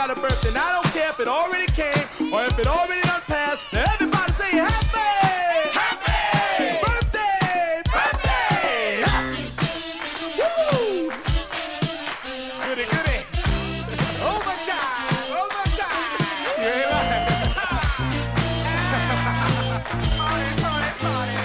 got a birthday. And I don't care if it already came or if it already done passed. Now everybody say happy! Happy! Birthday! Birthday! Happy! Woo! Goody, goody. Oh my God! Oh my God! Yeah, right. Party, party, party.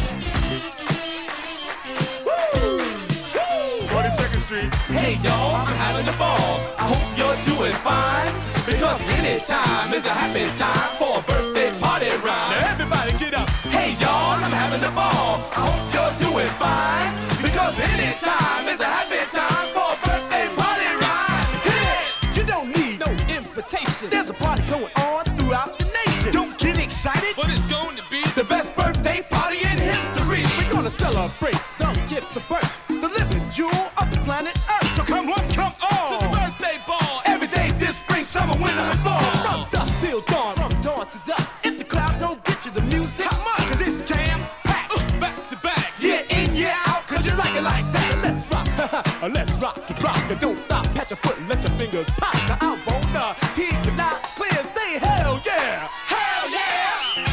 Woo! Woo! 42nd Street. Hey y'all, I'm having a ball. I hope you're doing fine, because anytime is a happy time for a birthday party rhyme. Now everybody get up. Hey y'all, I'm having a ball. I hope you're doing fine, because anytime is a happy time for a birthday party rhyme. Hit it! You don't need no invitation. There's a party going on throughout the nation. Don't get excited, But it's going to be the best birthday party in history. we're gonna celebrate the gift of birth, the living jewel of the planet Earth. So come on, come To the on. birthday ball. Every day this spring, summer, winter, and fall. From dusk till dawn, from dawn to dusk. If the crowd don't get you the music, cause it's jam packed. Back to back. Year in, year out, cause you like it like that. Let's rock, let's rock the rock. And don't stop, pat your foot and let your fingers pop. Now I wanna hear you loud, clear, say hell yeah. Hell yeah!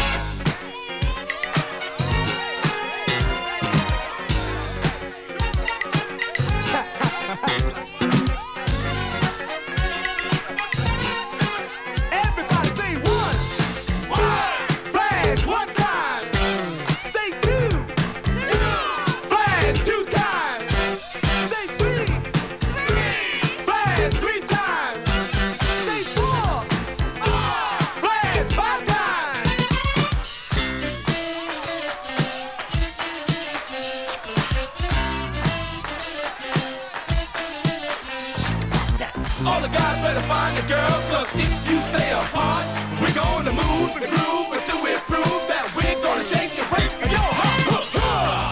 Everybody say one. Flash one time. Say two. Flash two times. Say three. Flash three times. Say four. Flash five times. All the guys better find a girl, cause if you stay apart, we're gonna move and groove until we prove that we're gonna shake and break. Yo, ha, ha, ha.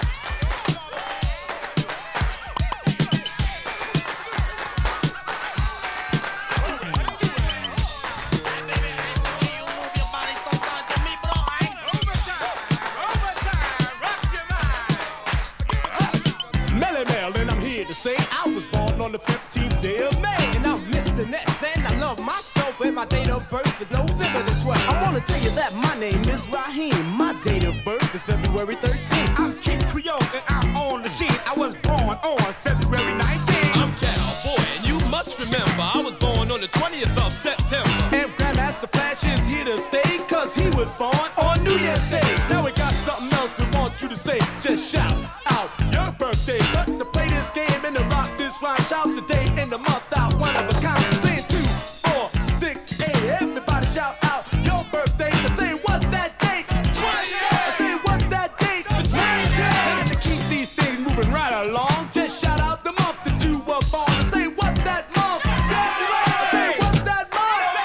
Melly Mel, and I'm here to say I was born on the 15th day of May. And I'm Mr. Ness, and I love myself, and my date of birth is November the 12th. I wanna tell you that my name is Raheem. My date of birth is February 13th. I'm Kid Creole, and I'm on the sheet. I was born on February 19th. I'm Cowboy, and you must remember I was born on the 20th of September. And Grandmaster Flash is here to stay, cause he was born on New Year's Day. Now we got something else we want you to say. Just shout out your birthday. But to play this game and to rock this rhyme, shout the day and the month out, one of a kind. Say 2, 4, 6, 8. Everybody shout out your birthday. Now say what's that date? 20th! Say what's that date? The 20th! And to keep these things moving right along, just shout out the month that you were born. And say what's that month? Say what's that month?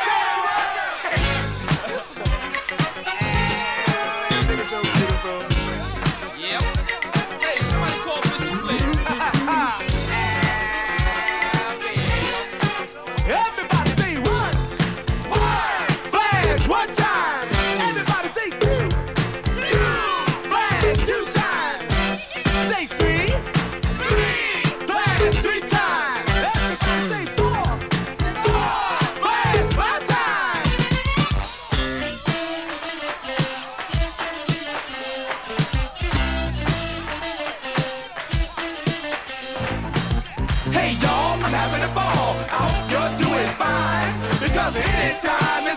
Yep. Hey, somebody call Mrs. Lynn. Everybody say one. Flash one time. Everybody say two. Flash two times. Say three. Flash three times. Everybody say four. Flash five times. Hey y'all, I'm having a ball. I hope you're doing fine, because anytime is